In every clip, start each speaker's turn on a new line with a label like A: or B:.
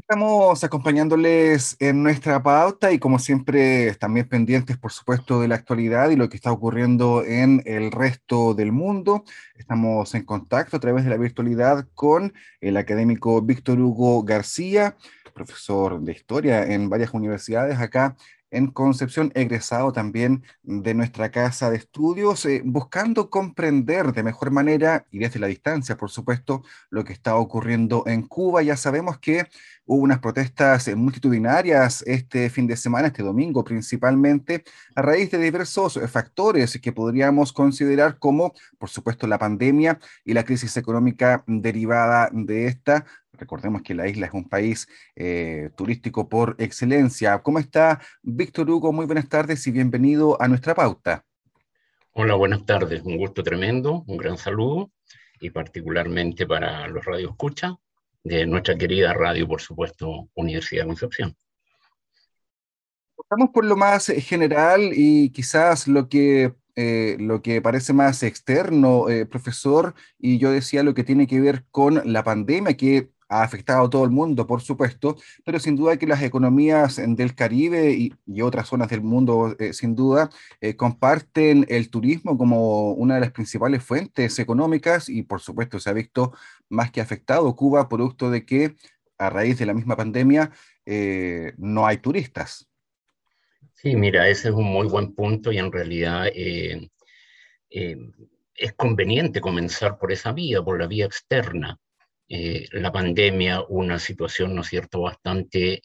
A: Estamos acompañándoles en nuestra pauta y como siempre también pendientes, por supuesto, de la actualidad y lo que está ocurriendo en el resto del mundo. Estamos en contacto a través de la virtualidad con el académico Víctor Hugo García, profesor de historia en varias universidades acá en Concepción, egresado también de nuestra casa de estudios, buscando comprender de mejor manera y desde la distancia, por supuesto, lo que está ocurriendo en Cuba. Ya sabemos que hubo unas protestas multitudinarias este fin de semana, este domingo principalmente, a raíz de diversos factores que podríamos considerar como, por supuesto, la pandemia y la crisis económica derivada de esta. Recordemos que la isla es un país turístico por excelencia. ¿Cómo está, Víctor Hugo? Muy buenas tardes y bienvenido a nuestra pauta.
B: Hola, buenas tardes. Un gusto tremendo, un gran saludo y particularmente para los radioescuchas de nuestra querida radio, por supuesto, Universidad de Concepción.
A: Vamos por lo más general y quizás lo que parece más externo, profesor, y yo decía lo que tiene que ver con la pandemia que ha afectado a todo el mundo, por supuesto, pero sin duda que las economías del Caribe y otras zonas del mundo, sin duda, comparten el turismo como una de las principales fuentes económicas y, por supuesto, se ha visto más que afectado Cuba, producto de que a raíz de la misma pandemia no hay turistas.
B: Sí, mira, ese es un muy buen punto y en realidad eh, es conveniente comenzar por esa vía, por la vía externa. La pandemia, una situación, ¿no es cierto?, bastante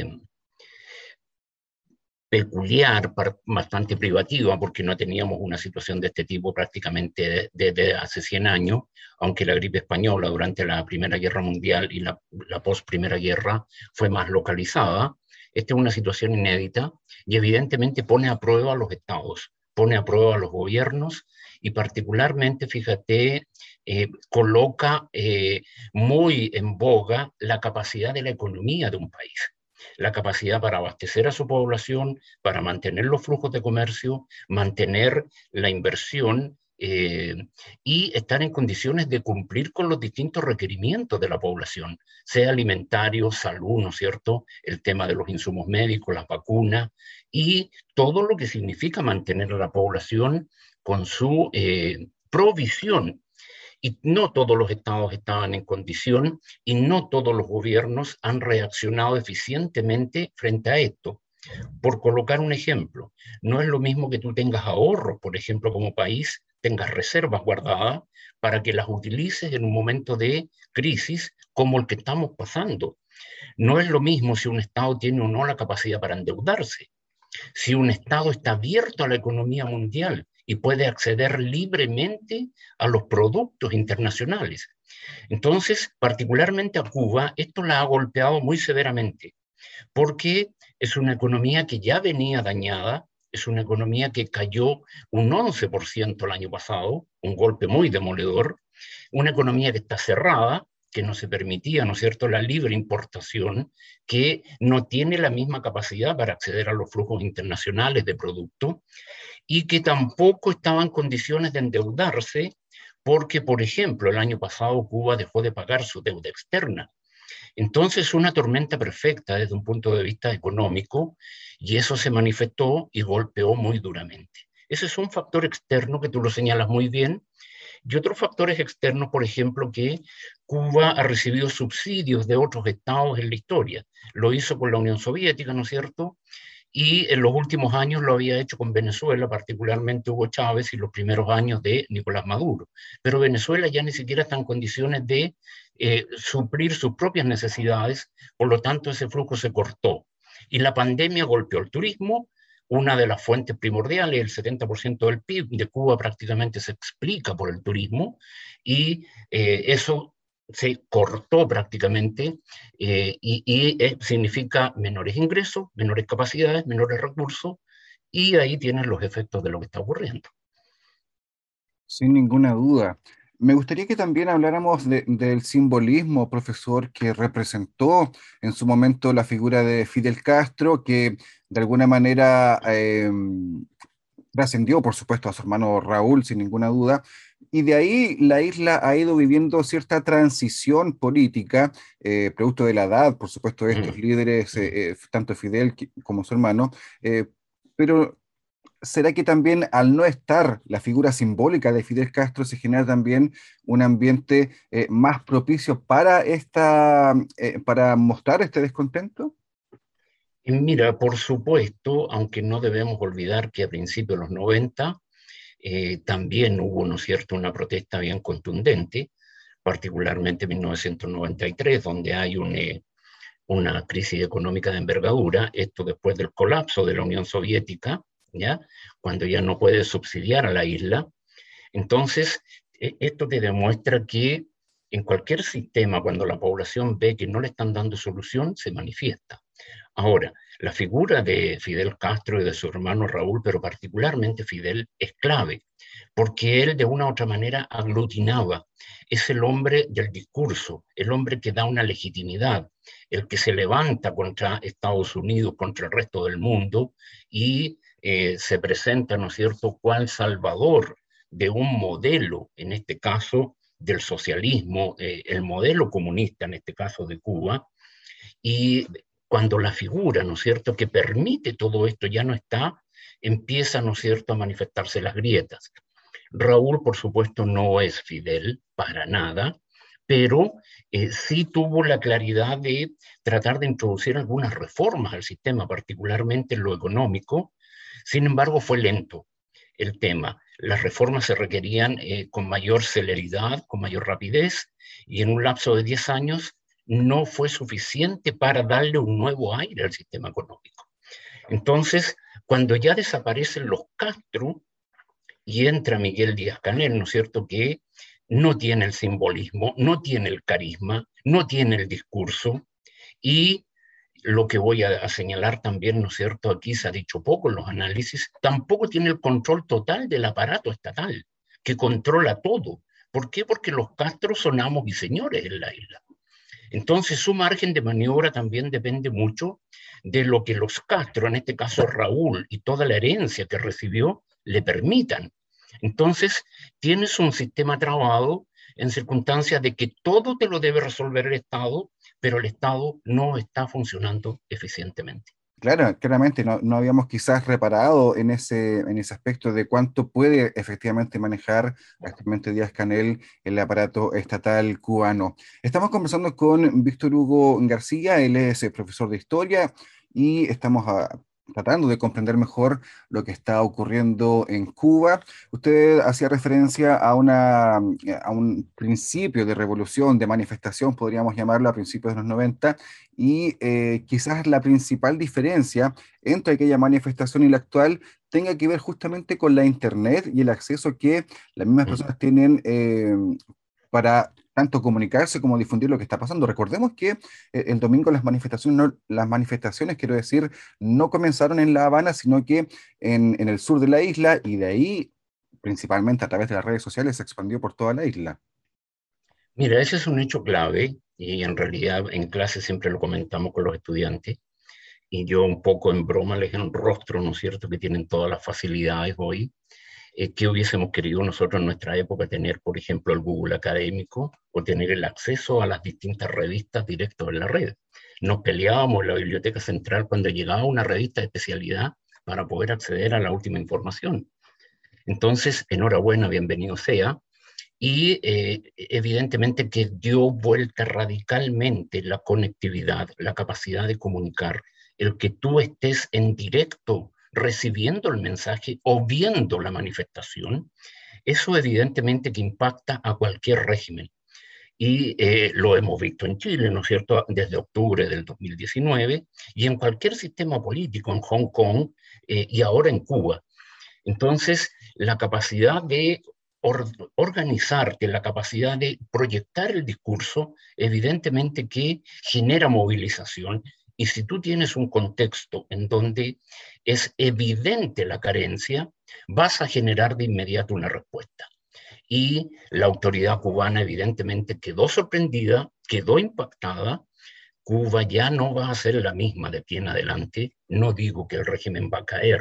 B: peculiar, bastante privativa, porque no teníamos una situación de este tipo prácticamente desde hace 100 años, aunque la gripe española durante la Primera Guerra Mundial y la post-Primera Guerra fue más localizada. Esta es una situación inédita y evidentemente pone a prueba a los estados, pone a prueba a los gobiernos y particularmente, fíjate, coloca muy en boga la capacidad de la economía de un país, la capacidad para abastecer a su población, para mantener los flujos de comercio, mantener la inversión y estar en condiciones de cumplir con los distintos requerimientos de la población, sea alimentario, salud, ¿no es cierto? El tema de los insumos médicos, las vacunas y todo lo que significa mantener a la población con su provisión. Y no todos los estados estaban en condición y no todos los gobiernos han reaccionado eficientemente frente a esto. Por colocar un ejemplo, no es lo mismo que tú tengas ahorros, por ejemplo, como país, tengas reservas guardadas para que las utilices en un momento de crisis como el que estamos pasando. No es lo mismo si un Estado tiene o no la capacidad para endeudarse. Si un Estado está abierto a la economía mundial y puede acceder libremente a los productos internacionales. Entonces, particularmente a Cuba, esto la ha golpeado muy severamente, porque es una economía que ya venía dañada, es una economía que cayó un 11% el año pasado, un golpe muy demoledor, una economía que está cerrada, que no se permitía, ¿no es cierto?, la libre importación, que no tiene la misma capacidad para acceder a los flujos internacionales de producto y que tampoco estaba en condiciones de endeudarse porque, por ejemplo, el año pasado Cuba dejó de pagar su deuda externa. Entonces, una tormenta perfecta desde un punto de vista económico, y eso se manifestó y golpeó muy duramente. Ese es un factor externo que tú lo señalas muy bien, y otros factores externos, por ejemplo, que Cuba ha recibido subsidios de otros estados en la historia. Lo hizo con la Unión Soviética, ¿no es cierto? Y en los últimos años lo había hecho con Venezuela, particularmente Hugo Chávez y los primeros años de Nicolás Maduro. Pero Venezuela ya ni siquiera está en condiciones de suplir sus propias necesidades, por lo tanto ese flujo se cortó. Y la pandemia golpeó el turismo, una de las fuentes primordiales, el 70% del PIB de Cuba prácticamente se explica por el turismo, y eso se cortó prácticamente significa menores ingresos, menores capacidades, menores recursos, y ahí tienen los efectos de lo que está ocurriendo.
A: Sin ninguna duda. Me gustaría que también habláramos del simbolismo, profesor, que representó en su momento la figura de Fidel Castro, que de alguna manera trascendió, por supuesto, a su hermano Raúl, sin ninguna duda, Y de ahí la isla ha ido viviendo cierta transición política, producto de la edad, por supuesto, de estos
B: Mm,
A: líderes,
B: mm.
A: tanto Fidel como su hermano, eh, pero ¿será que también al no estar la figura simbólica de Fidel Castro se genera también un ambiente más propicio para para mostrar este descontento?
B: Y mira, por supuesto, aunque no debemos olvidar que a principios de los 90 también hubo, ¿no es cierto?, una protesta bien contundente, particularmente en 1993, donde hay una crisis económica de envergadura, esto después del colapso de la Unión Soviética, ¿ya? Cuando ya no puede subsidiar a la isla. Entonces, esto te demuestra que en cualquier sistema, cuando la población ve que no le están dando solución, se manifiesta. Ahora, la figura de Fidel Castro y de su hermano Raúl, pero particularmente Fidel, es clave, porque él de una u otra manera aglutinaba. Es el hombre del discurso, el hombre que da una legitimidad, el que se levanta contra Estados Unidos, contra el resto del mundo y se presenta, ¿no es cierto?, cual salvador de un modelo, en este caso del socialismo, el modelo comunista, en este caso de Cuba, y cuando la figura, ¿no es cierto?, que permite todo esto ya no está, empieza, ¿no es cierto?, a manifestarse las grietas. Raúl, por supuesto, no es Fidel para nada, pero sí tuvo la claridad de tratar de introducir algunas reformas al sistema, particularmente en lo económico. Sin embargo, fue lento el tema. Las reformas se requerían con mayor celeridad, con mayor rapidez, y en un lapso de 10 años no fue suficiente para darle un nuevo aire al sistema económico. Entonces, cuando ya desaparecen los Castro y entra Miguel Díaz-Canel, ¿no es cierto?, que no tiene el simbolismo, no tiene el carisma, no tiene el discurso, y lo que voy a señalar también, ¿no es cierto?, aquí se ha dicho poco en los análisis, tampoco tiene el control total del aparato estatal, que controla todo. ¿Por qué? Porque los Castro son amos y señores en la isla. Entonces su margen de maniobra también depende mucho de lo que los Castro, en este caso Raúl, y toda la herencia que recibió, le permitan. Entonces tienes un sistema trabado en circunstancias de que todo te lo debe resolver el Estado, pero el Estado no está funcionando eficientemente.
A: Claro, claramente no habíamos quizás reparado en ese aspecto de cuánto puede efectivamente manejar actualmente Díaz-Canel el aparato estatal cubano. Estamos conversando con Víctor Hugo García, él es profesor de historia y estamos tratando de comprender mejor lo que está ocurriendo en Cuba. Usted hacía referencia a a un principio de revolución, de manifestación, podríamos llamarlo, a principios de los 90 y quizás la principal diferencia entre aquella manifestación y la actual tenga que ver justamente con la Internet y el acceso que las mismas
B: Mm.
A: personas tienen para tanto comunicarse como difundir lo que está pasando. Recordemos que el domingo las manifestaciones, quiero decir, no comenzaron en La Habana, sino que en el sur de la isla y de ahí, principalmente a través de las redes sociales, se expandió por toda la isla.
B: Mira, ese es un hecho clave y en realidad en clase siempre lo comentamos con los estudiantes y yo un poco en broma les enrostro, ¿no es cierto?, que tienen todas las facilidades hoy. ¿Qué hubiésemos querido nosotros en nuestra época tener, por ejemplo, el Google académico o tener el acceso a las distintas revistas directos en la red? Nos peleábamos en la biblioteca central cuando llegaba una revista de especialidad para poder acceder a la última información. Entonces, enhorabuena, bienvenido sea. Y evidentemente que dio vuelta radicalmente la conectividad, la capacidad de comunicar, el que tú estés en directo recibiendo el mensaje o viendo la manifestación, eso evidentemente que impacta a cualquier régimen. Y lo hemos visto en Chile, ¿no es cierto?, desde octubre del 2019, y en cualquier sistema político, en Hong Kong y ahora en Cuba. Entonces, la capacidad de organizarte, la capacidad de proyectar el discurso, evidentemente que genera movilización. Y si tú tienes un contexto en donde es evidente la carencia, vas a generar de inmediato una respuesta. Y la autoridad cubana evidentemente quedó sorprendida, quedó impactada. Cuba ya no va a ser la misma de aquí en adelante. No digo que el régimen va a caer,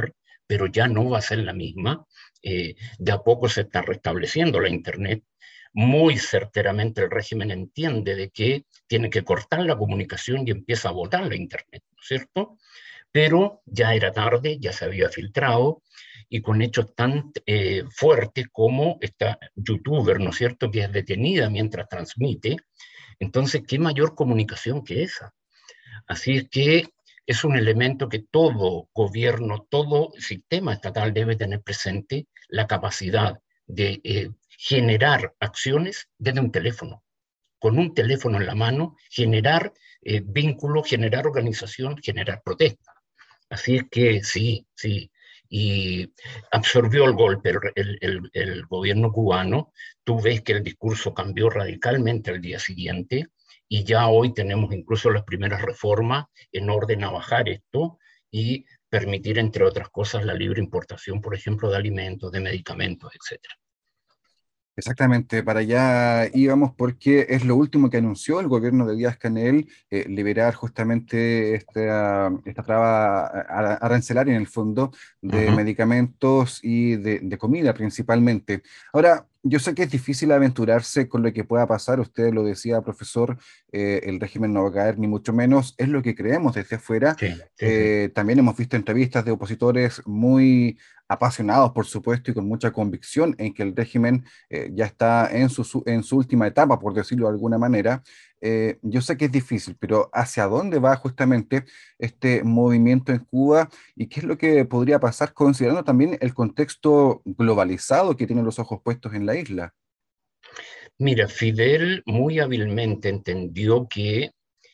B: pero ya no va a ser la misma. De a poco se está restableciendo la Internet. Muy certeramente el régimen entiende de que tiene que cortar la comunicación y empieza a votar la Internet, ¿no es cierto? Pero ya era tarde, ya se había filtrado, y con hechos tan fuertes como esta youtuber, ¿no es cierto?, que es detenida mientras transmite. Entonces, ¿qué mayor comunicación que esa? Así es que es un elemento que todo gobierno, todo sistema estatal debe tener presente, la capacidad de generar acciones desde un teléfono, con un teléfono en la mano, generar vínculos, generar organización, generar protesta. Así es que sí, sí. Y absorbió el golpe el gobierno cubano. Tú ves que el discurso cambió radicalmente al día siguiente y ya hoy tenemos incluso las primeras reformas en orden a bajar esto y permitir, entre otras cosas, la libre importación, por ejemplo, de alimentos, de medicamentos, etcétera.
A: Exactamente, para allá íbamos porque es lo último que anunció el gobierno de Díaz-Canel, liberar justamente esta traba arancelaria en el fondo de
B: Ujú.
A: medicamentos y de comida principalmente. Ahora, yo sé que es difícil aventurarse con lo que pueda pasar, usted lo decía, profesor, el régimen no va a caer ni mucho menos, es lo que creemos desde afuera.
B: Sí, sí, sí.
A: También hemos visto entrevistas de opositores muy apasionados, por supuesto, y con mucha convicción en que el régimen ya está en su última etapa, por decirlo de alguna manera. Yo sé que es difícil, pero ¿hacia dónde va justamente este movimiento en Cuba y qué es lo que podría pasar considerando también el contexto globalizado que tienen los ojos puestos en la isla?
B: Mira, Fidel muy hábilmente entendió que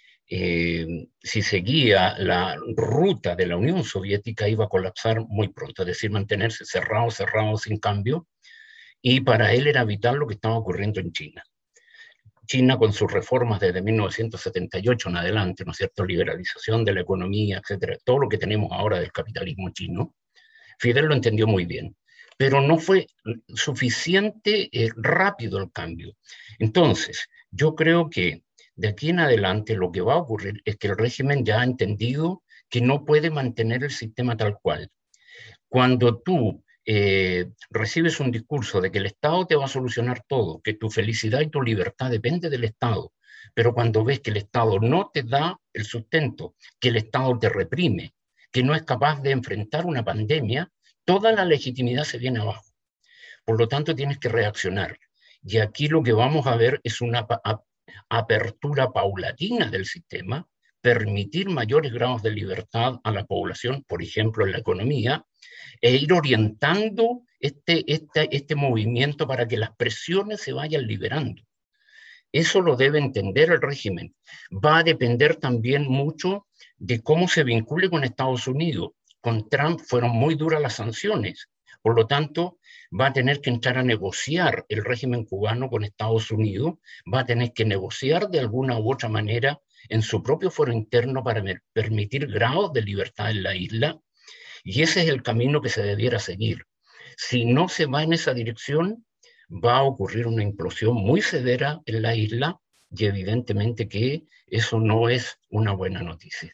B: si seguía la ruta de la Unión Soviética iba a colapsar muy pronto, es decir, mantenerse cerrado, cerrado, sin cambio, y para él era vital lo que estaba ocurriendo en China. China con sus reformas desde 1978 en adelante, ¿no es cierto?, liberalización de la economía, etcétera, todo lo que tenemos ahora del capitalismo chino, Fidel lo entendió muy bien, pero no fue suficiente rápido el cambio. Entonces, yo creo que de aquí en adelante lo que va a ocurrir es que el régimen ya ha entendido que no puede mantener el sistema tal cual. Cuando tú recibes un discurso de que el Estado te va a solucionar todo, que tu felicidad y tu libertad depende del Estado, pero cuando ves que el Estado no te da el sustento, que el Estado te reprime, que no es capaz de enfrentar una pandemia, toda la legitimidad se viene abajo. Por lo tanto, tienes que reaccionar. Y aquí lo que vamos a ver es una apertura paulatina del sistema, permitir mayores grados de libertad a la población, por ejemplo, en la economía, e ir orientando este movimiento para que las presiones se vayan liberando. Eso lo debe entender el régimen. Va a depender también mucho de cómo se vincule con Estados Unidos. Con Trump fueron muy duras las sanciones. Por lo tanto, va a tener que entrar a negociar el régimen cubano con Estados Unidos, va a tener que negociar de alguna u otra manera en su propio foro interno para permitir grados de libertad en la isla, y ese es el camino que se debiera seguir. Si no se va en esa dirección, va a ocurrir una implosión muy severa en la isla y evidentemente que eso no es una buena noticia.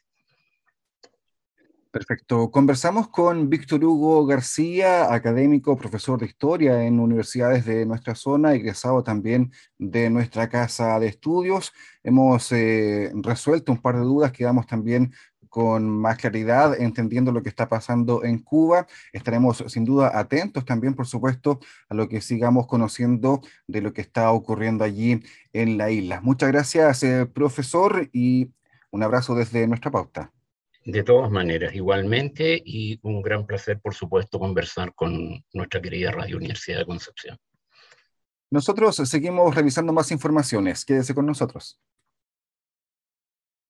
A: Perfecto. Conversamos con Víctor Hugo García, académico, profesor de historia en universidades de nuestra zona, egresado también de nuestra casa de estudios. Hemos resuelto un par de dudas, quedamos también con más claridad, entendiendo lo que está pasando en Cuba. Estaremos sin duda atentos también, por supuesto, a lo que sigamos conociendo de lo que está ocurriendo allí en la isla. Muchas gracias, profesor, y un abrazo desde nuestra pauta.
B: De todas maneras, igualmente, y un gran placer, por supuesto, conversar con nuestra querida Radio Universidad de Concepción.
A: Nosotros seguimos revisando más informaciones. Quédese con nosotros.